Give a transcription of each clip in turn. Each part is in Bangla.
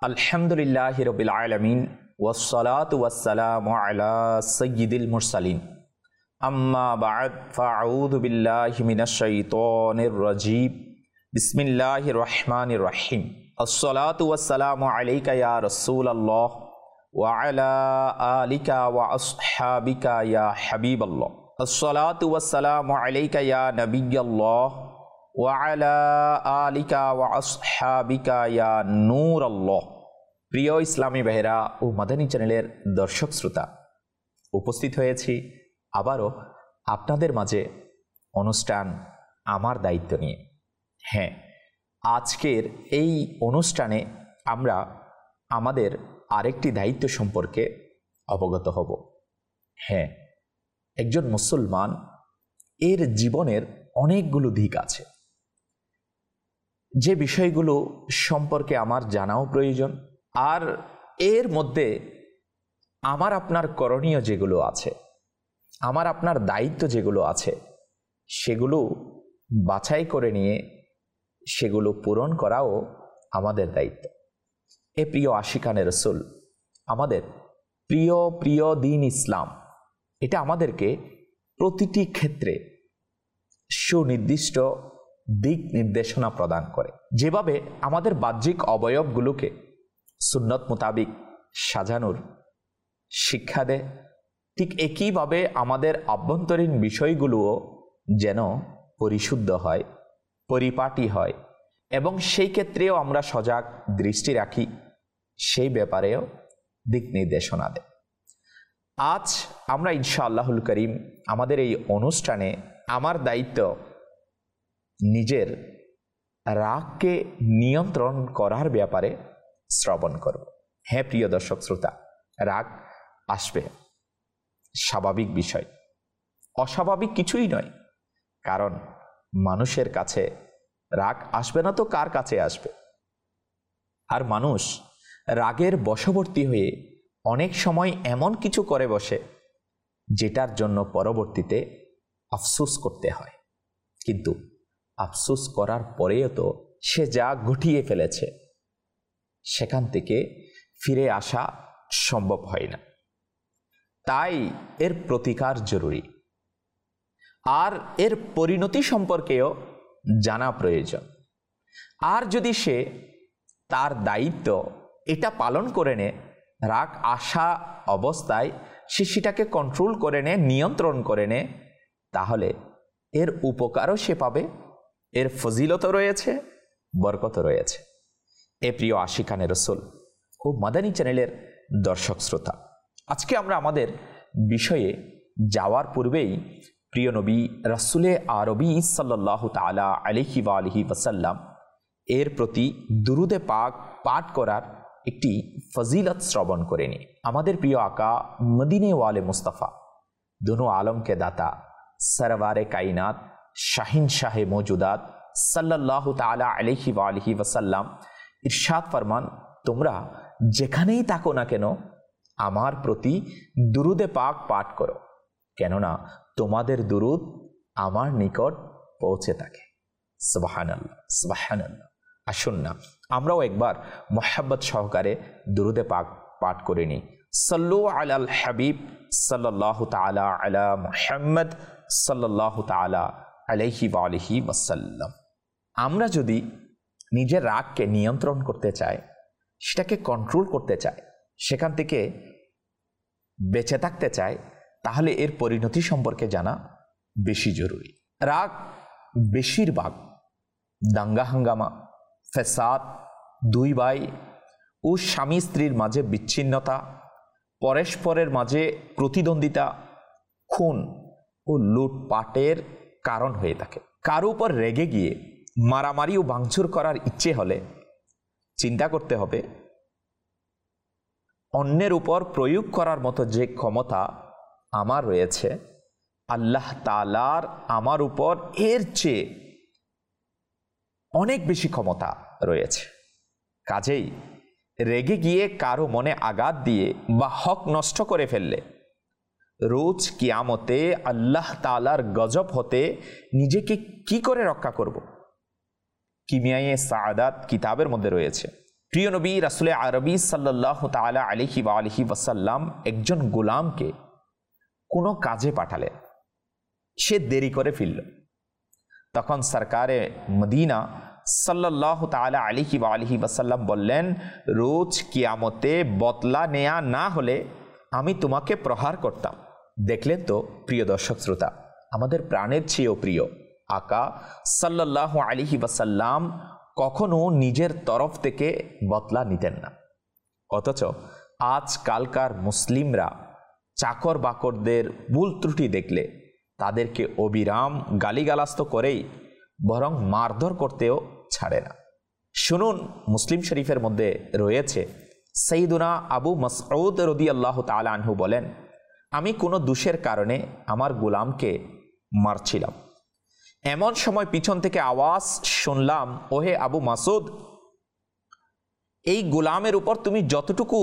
আলহামদুলিল্লাহি রাব্বিল আলামিন ওয়াসসালাতু ওয়াসসালামু আলা সাইয়্যিদিল মুরসালিন আম্মা বা'দ ফাআউযু বিল্লাহি মিনাশ শাইতানির রাজীম বিসমিল্লাহির রহমানির রহিম আসসালাতু ওয়াসসালামু আলাইকা ইয়া রাসূলুল্লাহ ওয়া আলা আলিকা ওয়া আসহাবিকা ইয়া হাবিবাল্লাহ আসসালাতু ওয়াসসালামু আলাইকা ইয়া নাবিয়াল্লাহ ওয়া আলা আলিকা ওয়া আসহাবিকা ইয়া নূরাল্লাহ। প্রিয় ইসলামী ভাইরা ও মাদানী চ্যানেলের দর্শক শ্রোতা, উপস্থিত হয়েছি আবারও আপনাদের মাঝে অনুষ্ঠান আমার দায়িত্ব নিয়ে। হ্যাঁ, আজকের এই অনুষ্ঠানে আমরা আমাদের আরেকটি দায়িত্ব সম্পর্কে অবগত হব। হ্যাঁ, একজন মুসলমান এর জীবনের অনেকগুলো দিক আছে, যে বিষয়গুলো সম্পর্কে আমার জানাও প্রয়োজন। আর এর মধ্যে আমার আপনার করণীয় যেগুলো আছে, আমার আপনার দায়িত্ব যেগুলো আছে, সেগুলো বাছাই করে নিয়ে সেগুলো পূরণ করাও আমাদের দায়িত্ব। এ প্রিয় আশিকানে রসুল, আমাদের প্রিয় দিন ইসলাম, এটা আমাদেরকে প্রতিটি ক্ষেত্রে সুনির্দিষ্ট দিক নির্দেশনা প্রদান করে। যেভাবে আমাদের বাহ্যিক অবয়বগুলোকে সুন্নত মোতাবিক সাজানোর শিক্ষা দেয়, ঠিক একইভাবে আমাদের আভ্যন্তরীণ বিষয়গুলোও যেন পরিশুদ্ধ হয়, পরিপাটি হয় এবং সেই ক্ষেত্রেও আমরা সজাগ দৃষ্টি রাখি, সেই ব্যাপারেও দিক নির্দেশনা দেয়। আজ আমরা ইনশাআল্লাহুল করিম আমাদের এই অনুষ্ঠানে আমার দায়িত্ব নিজের রাগকে নিয়ন্ত্রণ করার ব্যাপারে শ্রবণ করব। হ্যাঁ প্রিয় দর্শক শ্রোতা, রাগ আসবে, স্বাভাবিক বিষয়, অস্বাভাবিক কিছুই নয়। কারণ মানুষের কাছে রাগ আসবে না তো কার কাছে আসবে? আর মানুষ রাগের বশবর্তী হয়ে অনেক সময় এমন কিছু করে বসে যেটার জন্য পরবর্তীতে আফসোস করতে হয়। কিন্তু আফসোস করার পরেও তো সে যা ঘটিয়ে ফেলেছে সেখান থেকে ফিরে আসা সম্ভব হয় না। তাই এর প্রতিকার জরুরি, আর এর পরিণতি সম্পর্কেও জানা প্রয়োজন। আর যদি সে তার দায়িত্ব এটা পালন করে নেয়, রাগ আসা অবস্থায় সে সেটাকে কন্ট্রোল করে নেয়, নিয়ন্ত্রণ করে নেয়, তাহলে এর উপকারও সে পাবে, এর ফজিলত রয়েছে, বরকত রয়েছে। এ প্রিয় আশিকানে রসুল ও মাদানী চ্যানেলের দর্শক শ্রোতা, আজকে আমরা আমাদের বিষয়ে যাওয়ার পূর্বেই প্রিয় নবী রাসূলে আরবি সাল্লাল্লাহু তাআলা আলাইহি ওয়া আলিহি ওয়াসাল্লাম এর প্রতি দুরুদে পাক পাঠ করার একটি ফজিলত শ্রবণ করে নিই। আমাদের প্রিয় আকা মদিনে ওয়ালে মুস্তাফা, दोनों आलम के दाता, सरवारे कायनात, शाहीन शाह मौजूदात সাল্লাল্লাহু তাআলা আলাইহি ওয়া আলিহি ওয়াসাল্লাম ইরশাদ ফরমান, তোমরা যেখানেই থাকো না কেন আমার প্রতি দুরুদে পাক পাঠ করো, কেননা তোমাদের দুরুদ আমার নিকট পৌঁছে থাকে। সুবহানাল্লাহ, সুবহানাল্লাহ। আসুন না আমরাও একবার মুহাব্বত সহকারে দুরুদে পাক পাঠ করে নিই। সাল্লু আলাল হাবিব সাল্লাল্লাহু তাআলা আলা মুহাম্মদ সাল্লাল্লাহু তাআলা আলাইহি ওয়া আলিহি ওয়াসাল্লাম। আমরা যদি নিজের রাগকে নিয়ন্ত্রণ করতে চাই, সেটাকে কন্ট্রোল করতে চাই, সেখান থেকে বেঁচে থাকতে চাই, তাহলে এর পরিণতি সম্পর্কে জানা বেশি জরুরি। রাগ বেশিরভাগ দাঙ্গা হাঙ্গামা, ফেসাদ, দুই ভাই ও স্বামী স্ত্রীর মাঝে বিচ্ছিন্নতা, পরস্পরের মাঝে প্রতিদ্বন্দ্বিতা, খুন ও লুটপাটের কারণ হয়ে থাকে। কারো উপর রেগে গিয়ে মারামারি ও ভাঙচুর করার ইচ্ছে হলে চিন্তা করতে হবে, অন্যের উপর প্রয়োগ করার মতো যে ক্ষমতা আমার রয়েছে, আল্লাহ তাআলার আমার উপর এর চেয়ে অনেক বেশি ক্ষমতা রয়েছে। কাজেই রেগে গিয়ে কারো মনে আঘাত দিয়ে বা হক নষ্ট করে ফেললে রোজ কিয়ামতে আল্লাহ তাআলার গজব হতে নিজেকে কি করে রক্ষা করব? কিমিয়ায়ে সাআদাত কিতাবের মধ্যে রয়েছে, প্রিয় নবী রাসূল আরবি সাল্লাল্লাহু তাআলা আলাইহি ওয়া আলিহি ওয়াসাল্লাম একজন গোলামকে কোনো কাজে পাঠালেন, সে দেরি করে ফিরল। তখন সরকারে মদিনা সাল্লাল্লাহু তাআলা আলাইহি ওয়া আলিহি ওয়াসাল্লাম বললেন, রোজ কিয়ামতে বদলা নেয়া না হলে আমি তোমাকে প্রহার করতাম। দেখলেন তো প্রিয় দর্শক শ্রোতা, আমাদের প্রাণের চেয়েও প্রিয় আকা সাল্লাল্লাহু আলাইহি ওয়াসাল্লাম কখনো নিজের তরফ থেকে বদলা নিতেন না। অথচ আজকালকার মুসলিমরা চাকর বাকরদের ভুল ত্রুটি দেখলে তাদেরকে অবিরাম গালিগালাজ তো করেই, বরং মারধর করতেও ছাড়ে না। শুনুন, মুসলিম শরীফের মধ্যে রয়েছে, সাইয়্যিদুনা আবু মাসউদ রাদিয়াল্লাহু তাআলা আনহু বলেন, আমি কোনো দোষের কারণে আমার গোলামকে মারছিলাম। এমন সময় পিছন থেকে আওয়াজ শুনলাম, ওহে আবু মাসুদ, এই গোলামের উপর তুমি যতটুকু,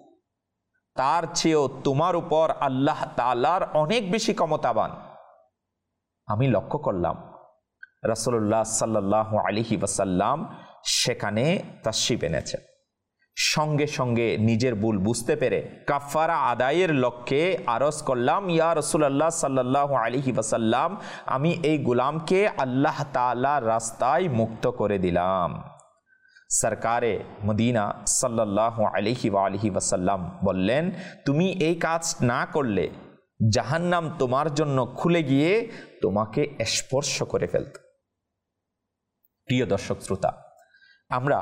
তার চেয়েও তোমার উপর আল্লাহ তাআলার অনেক বেশি ক্ষমতাবান। আমি লক্ষ্য করলাম রাসূলুল্লাহ সাল্লাল্লাহু আলাইহি ওয়াসাল্লাম সেখানে তাশরিফ এনেছেন। সঙ্গে সঙ্গে নিজের ভুল বুঝতে পেরে কাফারা আদায়ের লক্ষ্যে আরজ করলাম, ইয়া রাসূলুল্লাহ সাল্লাল্লাহু আলাইহি ওয়াসাল্লাম, আমি এই গোলামকে আল্লাহ তাআলার রাস্তায় মুক্ত করে দিলাম। সরকারে মদিনা সাল্লাল্লাহু আলাইহি ওয়া আলিহি ওয়াসাল্লাম বললেন, তুমি এই কাজ না করলে জাহান্নাম তোমার জন্য খুলে গিয়ে তোমাকে স্পর্শ করে ফেলত। প্রিয় দর্শক শ্রোতা, আমরা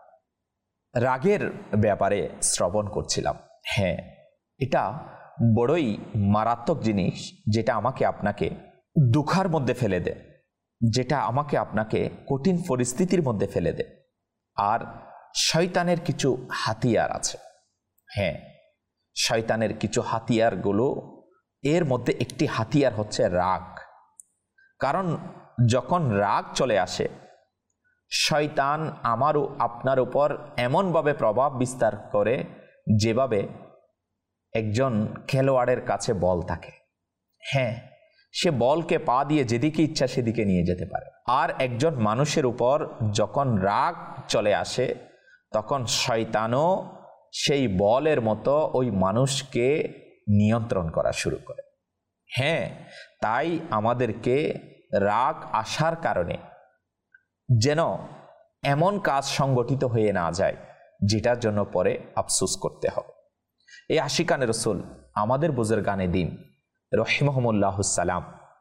রাগের ব্যাপারে শ্রবণ করছিলাম। হ্যাঁ, এটা বড়ই মারাত্মক জিনিস, যেটা আমাকে আপনাকে দুঃখার মধ্যে ফেলে দেয়, যেটা আমাকে আপনাকে কঠিন পরিস্থিতির মধ্যে ফেলে দেয়। আর শয়তানের কিছু হাতিয়ার আছে। হ্যাঁ, শয়তানের কিছু হাতিয়ারগুলো, এর মধ্যে একটি হাতিয়ার হচ্ছে রাগ। কারণ যখন রাগ চলে আসে, শয়তান আমারও আপনার উপর এমনভাবে প্রভাব বিস্তার করে যেভাবে একজন খেলোয়াড়ের কাছে বল থাকে। হ্যাঁ, সে বলকে পা দিয়ে যেদিকে ইচ্ছা সেদিকে নিয়ে যেতে পারে। আর একজন মানুষের উপর যখন রাগ চলে আসে, তখন শয়তানও সেই বলের মতো ওই মানুষকে নিয়ন্ত্রণ করা শুরু করে। হ্যাঁ, তাই আমাদেরকে রাগ আসার কারণে যেন এমন কাজ সংগঠিত হয়ে না যায় যেটার জন্য পরে আফসোস করতে হবে। এই আশিকানে রসুল আমাদের বুজুর্গানে দিন রহিমাহুমুল্লাহুস সালাম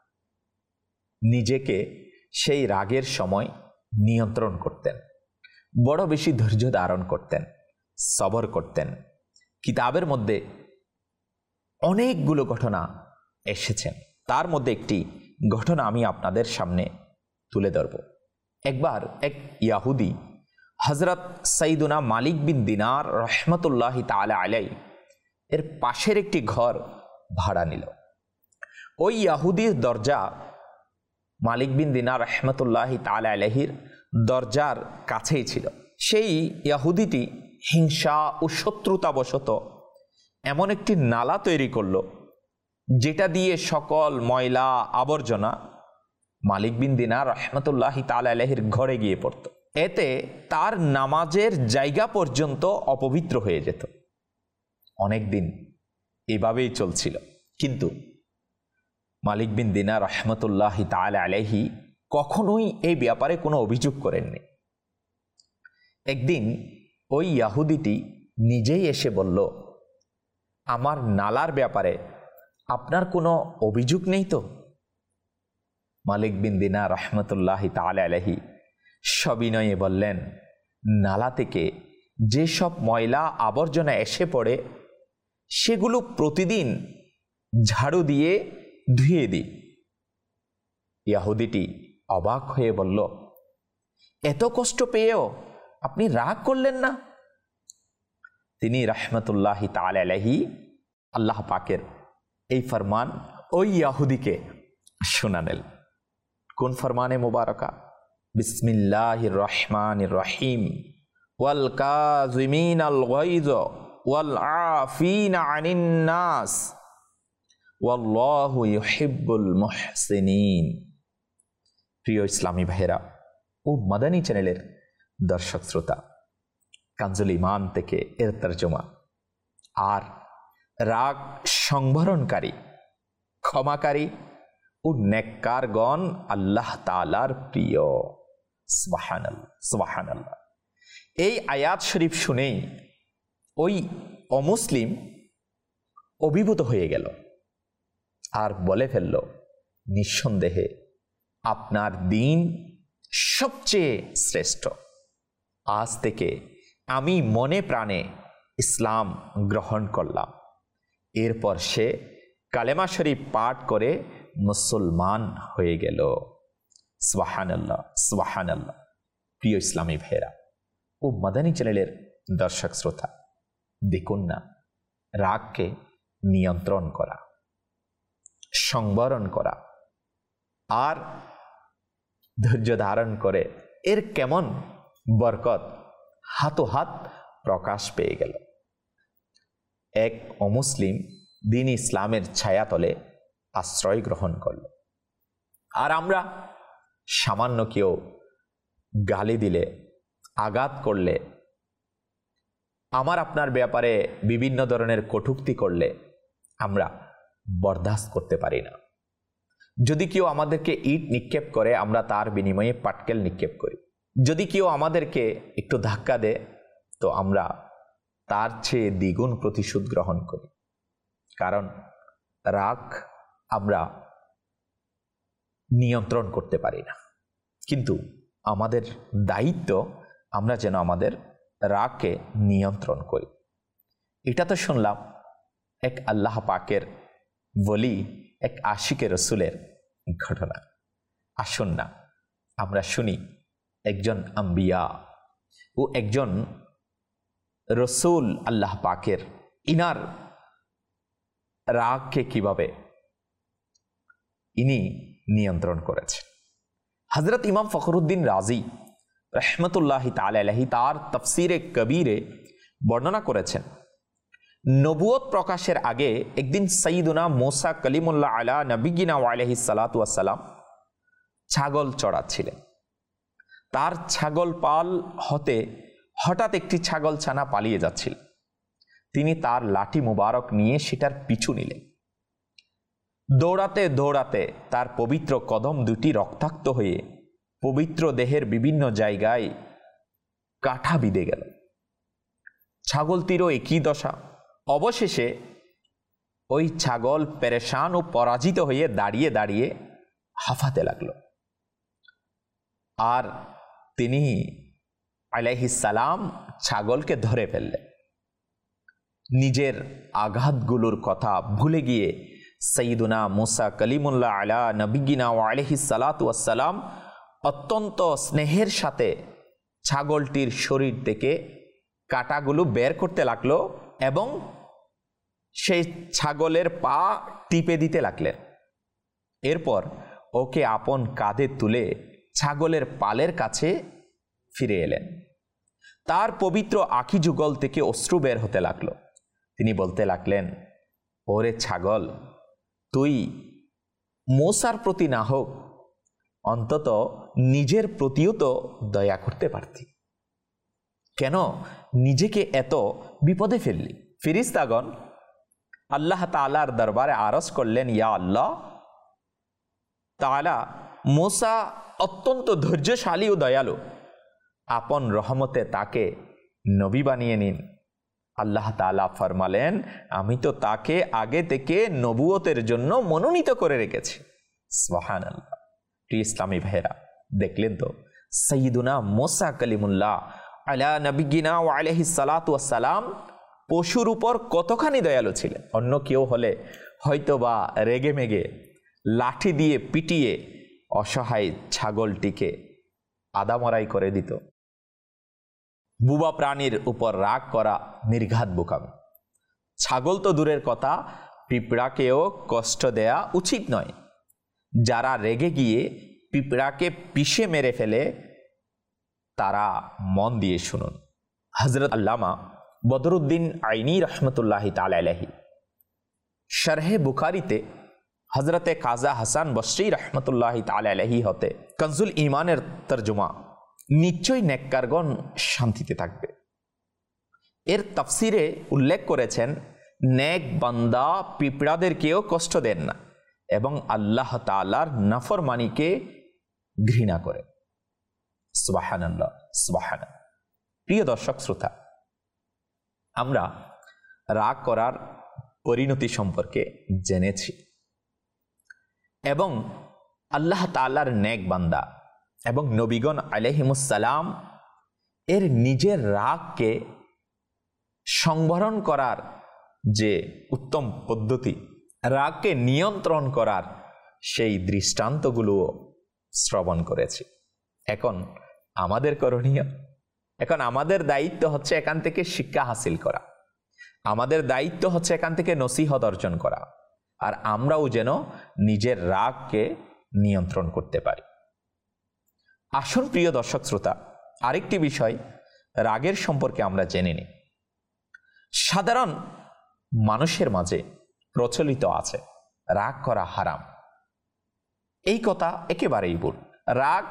নিজেকে সেই রাগের সময় নিয়ন্ত্রণ করতেন, বড় বেশি ধৈর্য ধারণ করতেন, সবর করতেন। কিতাবের মধ্যে অনেকগুলো ঘটনা এসেছেন, তার মধ্যে একটি ঘটনা আমি আপনাদের সামনে তুলে ধরব। একবার এক ইয়াহুদি হযরত সাইয়্যিদুনা মালিক বিন দিনার রহমতুল্লাহি তাআলা আলাইহি এর পাশের একটি ঘর ভাড়া নিল। ওই ইয়াহুদির দরজা মালিক বিন দিনার রহমতুল্লাহি তাআলা আলাইহির দরজার কাছেই ছিল। সেই ইয়াহুদিটি হিংসা ও শত্রুতাবশত এমন একটি নালা তৈরি করলো, যেটা দিয়ে সকল ময়লা আবর্জনা মালিক বিন দিনার রহমতুল্লাহি তাআলা আলাইহির ঘরে গিয়ে পড়ত। এতে তার নামাজের জায়গা পর্যন্ত অপবিত্র হয়ে যেত। অনেক দিন এভাবেই চলছিল, কিন্তু মালিক বিন দিনার রহমতুল্লাহি তাআলা আলাইহি কখনোই এই ব্যাপারে কোনো অভিযোগ করেননি। একদিন ওই ইয়াহুদিটি নিজেই এসে বলল, আমার নালার ব্যাপারে আপনার কোনো অভিযোগ নেই তো? মালিক বিন দিনার রহমতুল্লাহি তাআলা আলাইহি সবিনয়ে বললেন, নালা থেকে যেসব ময়লা আবর্জনা এসে পড়ে সেগুলো প্রতিদিন ঝাড়ু দিয়ে ধুয়ে দিই। ইয়াহুদিটি অবাক হয়ে বলল, এত কষ্ট পেয়েও আপনি রাগ করলেন না? তিনি রহমতুল্লাহি তাআলা আলাইহি আল্লাহ পাকের এই ফরমান ওই ইয়াহুদিকে শোনালেন। কোন ফরমানে মুবারকা? বিসমিল্লাহির রহমানির রহিম, ওয়াল কাযিমিনাল গায়য ওয়াল আফিনা আনিন নাস ওয়াল্লাহু ইউহিব্বুল মুহসিনিন। প্রিয় ইসলামী ভাইয়েরা ও মাদানী চ্যানেলের দর্শক শ্রোতা, কানজুল ইমান থেকে এর তর্জমা। আর রাগ সংবরণকারী, ক্ষমাকারী ও নেককারগণ আল্লাহ তাআলার প্রিয়। সুবহানাল্লাহ, সুবহানাল্লাহ। এই আয়াত শরীফ শুনেই ওই অমুসলিম অভিভূত হয়ে গেল আর বলে ফেলল, নিঃসন্দেহে আপনার দিন সবচেয়ে শ্রেষ্ঠ। আজ থেকে আমি মনে প্রাণে ইসলাম গ্রহণ করলাম। এরপর সে কালেমা শরীফ পাঠ করে মুসলমান হয়ে গেল। সুবহানাল্লাহ, সুবহানাল্লাহ। প্রিয় ইসলামী ভাইয়েরা ও মাদানী চ্যানেলের দর্শক শ্রোতা, দেখুন না, রাগকে নিয়ন্ত্রণ করা, সংবরণ করা আর ধৈর্য ধারণ করে এর কেমন বরকত হাতোহাত প্রকাশ পেয়ে গেল। এক অমুসলিম দিন ইসলামের ছায়াতলে আশ্রয় গ্রহণ করল। আর আমরা সামান্য কেউ গালি দিলে, আঘাত করলে, আমার আপনার ব্যাপারে বিভিন্ন ধরনের কটূক্তি করলে আমরা বরদাস্ত করতে পারি না। যদি কেউ আমাদেরকে ইট নিক্ষেপ করে, আমরা তার বিনিময়ে পাটকেল নিক্ষেপ করি। যদি কেউ আমাদেরকে একটু ধাক্কা দেয়, তো আমরা তার চেয়ে দ্বিগুণ প্রতিশোধ গ্রহণ করি। কারণ রাগ আমরা নিয়ন্ত্রণ করতে পারি না, কিন্তু আমাদের দায়িত্ব আমরা যেন আমাদের রাগকে নিয়ন্ত্রণ করি। এটা তো শুনলাম এক আল্লাহ পাকের বলি, এক আশিকে রসুলের ঘটনা। আসুন না আমরা শুনি একজন আম্বিয়া ও একজন রসুল আল্লাহ পাকের ইনার রাগকে কিভাবে ইনি নিয়ন্ত্রণ করেছে। হযরত ইমাম ফখরুদ্দিন রাজি রহমতুল্লাহি তাআলা আলাইহি তার তাফসিরে কবীরে বর্ণনা করেছেন, নবুয়ত প্রকাশের আগে একদিন সাইয়্যিদুনা মুসা কালিমুল্লাহ আলা নবিয়িনা ওয়া আলাইহিস সালাতু ওয়াস সালাম ছাগল চড়াচ্ছিলেন। তার ছাগল পাল হতে হঠাৎ একটি ছাগল ছানা পালিয়ে যাচ্ছিল। তিনি তার লাঠি মুবারক নিয়ে সেটার পিছু নিলেন। দৌড়াতে দৌড়াতে তার পবিত্র কদম দুটি রক্তাক্ত হয়ে পবিত্র দেহের বিভিন্ন জায়গায় কাটা বিঁধে গেল। ছাগলটিরও একই দশা। অবশেষে ওই ছাগল পেরেশান ও পরাজিত হয়ে দাঁড়িয়ে দাঁড়িয়ে হাঁফাতে লাগল। আর তিনি আলাইহিস সালাম ছাগলকে ধরে ফেললেন। নিজের আঘাতগুলোর কথা ভুলে গিয়ে সাইয়্যিদুনা মুসা কালিমুল্লাহ আলা নবিয়িনা ওয়া আলাইহিস সালাতু ওয়াস সালাম অত্যন্ত স্নেহের সাথে ছাগলটির শরীর থেকে কাঁটাগুলো বের করতে লাগলো এবং সেই ছাগলের পা টিপে দিতে লাগলেন। এরপর ওকে আপন কাঁধে তুলে ছাগলের পালের কাছে ফিরে এলেন। তার পবিত্র আঁখি যুগল থেকে অশ্রু বের হতে লাগলো। তিনি বলতে লাগলেন, ওরে ছাগল, তুই মুসার প্রতি না হোক, অন্তত নিজের প্রতিও তো দয়া করতে পারতি। কেন নিজেকে এত বিপদে ফেললি? ফেরেশতাগণ আল্লাহ তাআলার দরবারে আরজ করলেন, ইয়া আল্লাহ তাআলা, মুসা অত্যন্ত ধৈর্যশালী ও দয়ালু, আপন রহমতে তাকে নবী বানিয়ে নিন। আল্লাহ তাআলা ফরমালেন, আমি তো তাকে আগে থেকে নবুয়তের জন্য মনোনীত করে রেখেছি। সুবহানাল্লাহ। প্রিয় ইসলামী ভাইরা, দেখলেন তো সাইয়্যিদুনা মুসা কালিমুল্লাহ আলা নবিয়িনা ওয়া আলাইহিস সালাতু ওয়াস সালাম পশুর উপর কতখানি দয়ালু ছিলেন। অন্য কেউ হলে হয়তোবা রেগে মেগে লাঠি দিয়ে পিটিয়ে অসহায় ছাগলটিকে আদামরাই করে দিত। বুবা প্রাণীর উপর রাগ করা নির্ঘাত বোকামি। ছাগল তো দূরের কথা, পিঁপড়াকেও কষ্ট দেয়া উচিত নয়। যারা রেগে গিয়ে পিঁপড়াকে পিষে মেরে ফেলে, তারা মন দিয়ে শুনুন। হযরত আল্লামা বদরুদ্দিন আইনি রহমতুল্লাহি তাআলা আলাইহি শরহে বুখারীতে হযরতে কাজা হাসান বসরি রহমতুল্লাহি তাআলা আলাইহি হতে কানজুল ইমানের তর্জমা, নিশ্চয়ই নেককারগণ শান্তিতে থাকবে। এর তাফসিরে উল্লেখ করেছেন, নেক বান্দা পিঁপড়াদেরকেও কষ্ট দেন না এবং আল্লাহ তাআলার নাফরমানিকে ঘৃণা করে। সুবহানাল্লাহ, সুবহানাল্লাহ। প্রিয় দর্শক শ্রোতা, আমরা রাগ করার পরিণতি সম্পর্কে জেনেছি এবং আল্লাহ তাআলার নেক বান্দা এবং নবীগণ আলাইহিমুসসালাম এর নিজের রাগকে সংবরণ করার যে উত্তম পদ্ধতি, রাগকে নিয়ন্ত্রণ করার সেই দৃষ্টান্তগুলো শ্রবণ করেছি। এখন আমাদের করণীয়, এখন আমাদের দায়িত্ব হচ্ছে এখান থেকে শিক্ষা হাসিল করা, আমাদের দায়িত্ব হচ্ছে এখান থেকে নসিহত অর্জন করা, আর আমরাও যেন নিজের রাগকে নিয়ন্ত্রণ করতে পারি। আসুন প্রিয় দর্শক শ্রোতা, আরেকটি বিষয় রাগের সম্পর্কে আমরা জেনে নিই। সাধারণ মানুষের মাঝে প্রচলিত আছে রাগ করা হারাম। এই কথা একেবারেই ভুল। রাগ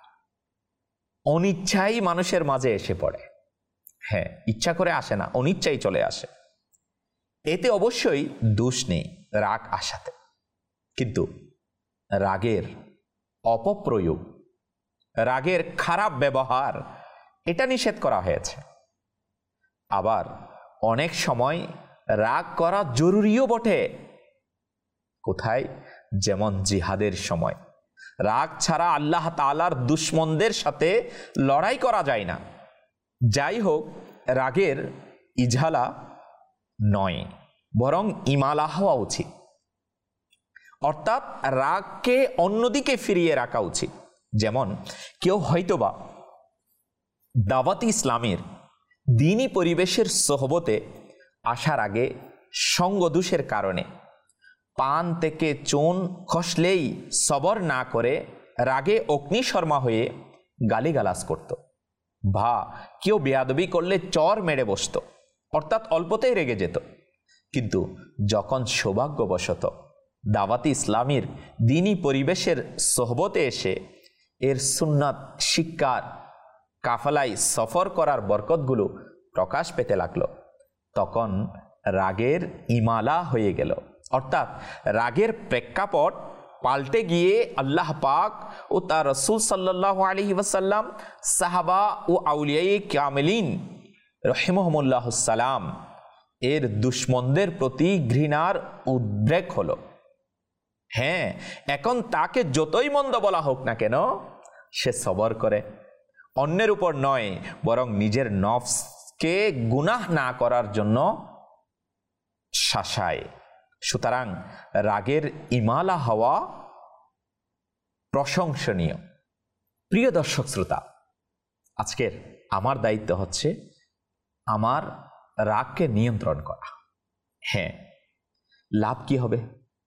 অনিচ্ছাই মানুষের মাঝে এসে পড়ে। হ্যাঁ, ইচ্ছা করে আসে না, অনিচ্ছাই চলে আসে। এতে অবশ্যই দোষ নেই রাগ আসাতে, কিন্তু রাগের অপপ্রয়োগ, রাগের খারাপ ব্যবহার, এটা নিষেধ করা হয়েছে। আবার অনেক সময় রাগ করা জরুরিও বটে। কোথায়? যেমন জিহাদের সময় রাগ ছাড়া আল্লাহ তাআলার দুশমনদের সাথে লড়াই করা যায় না। যাই হোক, রাগের ইজালা নয়, বরং ইমালা হওয়া উচিত। অর্থাৎ রাগকে অন্যদিকে ফিরিয়ে রাখা উচিত। যেমন কেউ হয়তোবা দাওয়াত ইসলামের দ্বীনি পরিবেশের সোহবতে আসার আগে সঙ্গদোষের কারণে পান থেকে চুন খসলেই সবর না করে রাগে অগ্নিশর্মা হয়ে গালিগালাজ করত, বা কেউ বেয়াদবি করলে চর মেরে বসত, অর্থাৎ অল্পতেই রেগে যেত। কিন্তু যখন সৌভাগ্যবশত দাওয়াতি ইসলামের দ্বীনি পরিবেশের সোহবতে এসে এর সুন্নাত শিক্ষার কাফালায় সফর করার বরকতগুলো প্রকাশ পেতে লাগলো, তখন রাগের ইমালা হয়ে গেল। অর্থাৎ রাগের প্রেক্ষাপট পাল্টে গিয়ে আল্লাহ পাক ও তার রাসূল সাল্লাল্লাহু আলাইহি ওয়াসাল্লাম, সাহাবা ও আউলিয়ায়ে কামিলিন রাহিমাহুমুল্লাহুস সালাম এর দুশমনদের প্রতি ঘৃণার উদ্রেক হলো। হ্যাঁ, এখন তাকে যতই মন্দ বলা হোক না কেন, সে সবর করে, অন্যের উপর নয় বরং নিজের নফসকে গুনাহ না করার জন্য শাসায়। সুতরাং রাগের ইমালা হওয়া প্রশংসনীয়। প্রিয় দর্শক শ্রোতা, আজকের আমার দায়িত্ব হচ্ছে আমার রাগকে নিয়ন্ত্রণ করা। হ্যাঁ, লাভ কি হবে,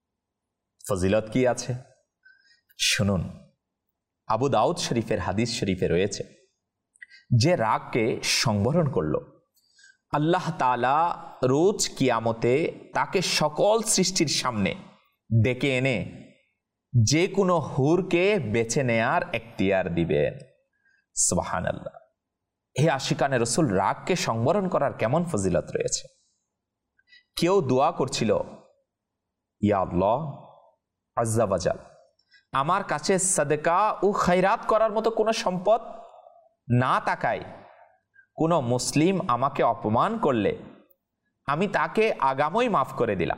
ফজিলত কি আছে? শুনুন, আবু দাউদ শরীফের হাদিস শরীফে রয়েছে, যে রাগকে সংবরণ করল, আল্লাহ তাআলা রোজ কিয়ামতে তাকে সকল সৃষ্টির সামনে ডেকে এনে যে কোনো হুরকে বেছে নেয়ার এখতিয়ার দিবেন। সুবহানাল্লাহ। হে আশিকানে রসুল, রাগকে সংবরণ করার কেমন ফজিলত রয়েছে। কেউ দোয়া করছিল, ইয়া আল্লাহ আজ্জা ওয়াজাল, আমার কাছে সাদকা ও খায়রাত করার মতো কোনো সম্পদ না থাকায় কোনো মুসলিম আমাকে অপমান করলে আমি তাকে আগামই মাফ করে দিলাম।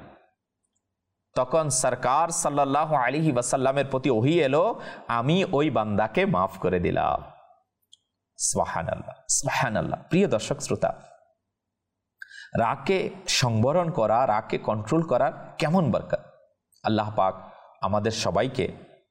তখন সরকার সাল্লাল্লাহু আলাইহি ওয়াসাল্লামের প্রতি ওহী এলো, আমি ওই বান্দাকে মাফ করে দিলাম। সুবহানাল্লাহ, সুবহানাল্লাহ। প্রিয় দর্শক শ্রোতা, রাগকে সংবরণ করা, রাগকে কন্ট্রোল করার কেমন বরকত। আল্লাহ পাক আমাদের সবাইকে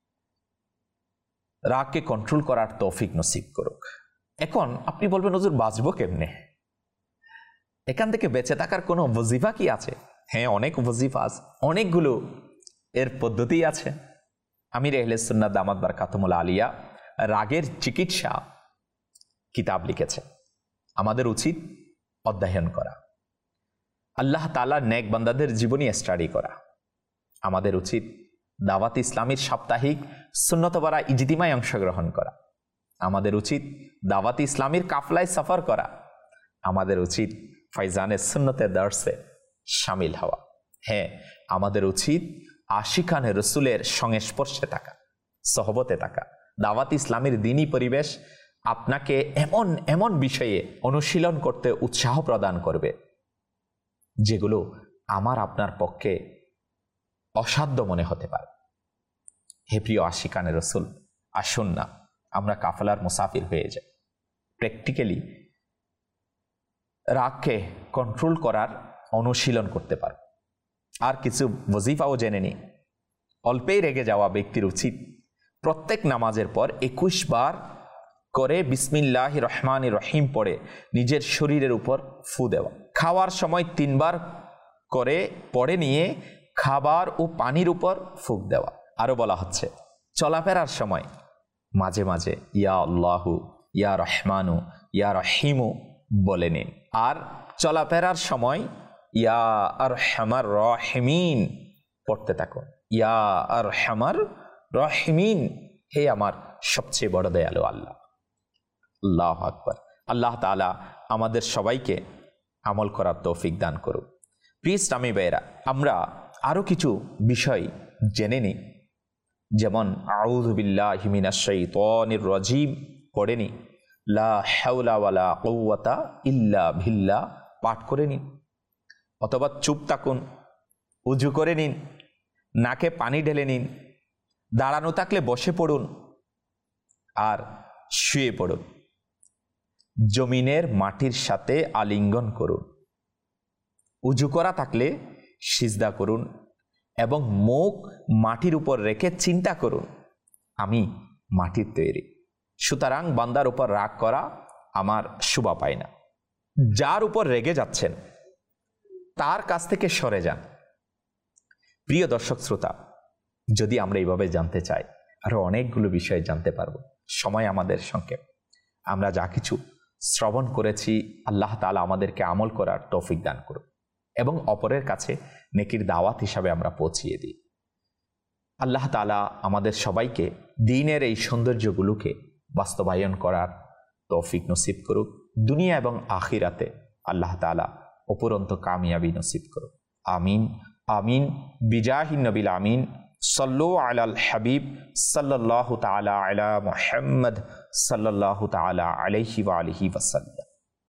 রাগকে কন্ট্রোল করার তৌফিক নসিব করুক। এখন আপনি বলবেন, হুজুর বাঁচবো কেমনে? এখান থেকে বেঁচে থাকার কোনো ওয়াজিফা কি আছে? হ্যাঁ, অনেক ওয়াজিফা আছে, অনেকগুলো এর পদ্ধতি আছে। আমির আহলে সুন্নাত দামাত বারকাতুহুল আলিয়া রাগের চিকিৎসা কিতাব লিখেছে। আমাদের উচিত অধ্যয়ন করা, আল্লাহ তাআলার নেক বান্দাদের জীবনী স্টাডি করা। আমাদের উচিত দাওয়াত ইসলামের সাপ্তাহিক সুন্নতবারা ইজতিমায় অংশগ্রহণ করা। আমাদের উচিত দাওয়াত ইসলামের কাফলায় সফর করা। আমাদের উচিত ফাইজানের সুন্নতের দর্শে শামিল হওয়া। হ্যাঁ, আমাদের উচিত আশিকানে রসুলের সংস্পর্শে থাকা, সহবতে থাকা। দাওয়াত ইসলামের দিনী পরিবেশ আপনাকে এমন এমন বিষয়ে অনুশীলন করতে উৎসাহ প্রদান করবে যেগুলো আমার আপনার পক্ষে অসাধ্য মনে হতে পারে। হে প্রিয় আশিকানে রসুল, আসুন না আমরা কাফেলার মুসাফির হয়ে যাই। প্র্যাকটিক্যালি রাগকে কন্ট্রোল করার অনুশীলন করতে পারব। আর কিছু ওয়াজিফাও জেনে নিই। অল্পেই রেগে যাওয়া ব্যক্তির উচিত প্রত্যেক নামাজের পর 21 বার করে বিসমিল্লাহির রহমানির রহিম পড়ে নিজের শরীরের উপর ফু দেওয়া। খাওয়ার সময় 3 বার করে পড়ে নিয়ে খাবার ও পানির উপর ফুঁক দেওয়া। আরও বলা হচ্ছে চলাফেরার সময় মাঝে মাঝে ইয়া আল্লাহু, ইয়া রহমানু, ইয়া রহিমু বলে নিন। আর চলাফেরার সময় ইয়া আরহামার রাহিমিন পড়তে থাকুন। ইয়া আরহামার রাহিমিন, হে আমার সবচেয়ে বড় দয়ালু আল্লাহ। আল্লাহু আকবার। আল্লাহ তাআলা আমাদের সবাইকে আমল করার তৌফিক দান করুন। প্রিয় ইসলামী ভাইয়েরা, আমরা আরও কিছু বিষয় জেনে নিই। যেমন আউযু বিল্লাহি মিনাশ শাইতানির রাজিম পড়ে নিই, লা হাওলা ওয়ালা কুওয়াতা ইল্লা বিল্লাহ পাঠ করে নিন। অথবা চুপ থাকুন, উজু করে নিন, নাকে পানি ঢেলে নিন, দাঁড়ানো থাকলে বসে পড়ুন, আর শুয়ে পড়ুন। জমিনের মাটির সাথে আলিঙ্গন করুন। উজু করা থাকলে সিজদা করুন এবং মুখ মাটির উপর রেখে চিন্তা করুন, আমি মাটির তৈরি, সুতরাং বান্দার উপর রাগ করা আমার শোভা পায় না। যার উপর রেগে যাচ্ছেন তার কাছ থেকে সরে যান। প্রিয় দর্শক শ্রোতা, যদি আমরা এইভাবে জানতে চাই, আরো অনেকগুলো বিষয় জানতে পারবো। সময় আমাদের সংক্ষেপ। আমরা যা কিছু শ্রবণ করেছি, আল্লাহ তাআলা আমাদেরকে আমল করার তৌফিক দান করুন এবং অপরের কাছে নেকির দাওয়াত হিসাবে আমরা পৌঁছিয়ে দিই। আল্লাহ তাআলা আমাদের সবাইকে দ্বীনের এই সৌন্দর্যগুলোকে বাস্তবায়ন করার তৌফিক নসিব করুক। দুনিয়া এবং আখিরাতে আল্লাহ তাআলা অপুরন্ত কামিয়াবি নসিব করুক। আমিন আমিন বিজাহিন নবিল আমিন। সল্লু আলাল হাবিব সাল্লাল্লাহু তাআলা আলা মুহাম্মদ সাল্লাল্লাহু তাআলা আলাইহি ওয়া আলিহি ওয়াসাল্লাম।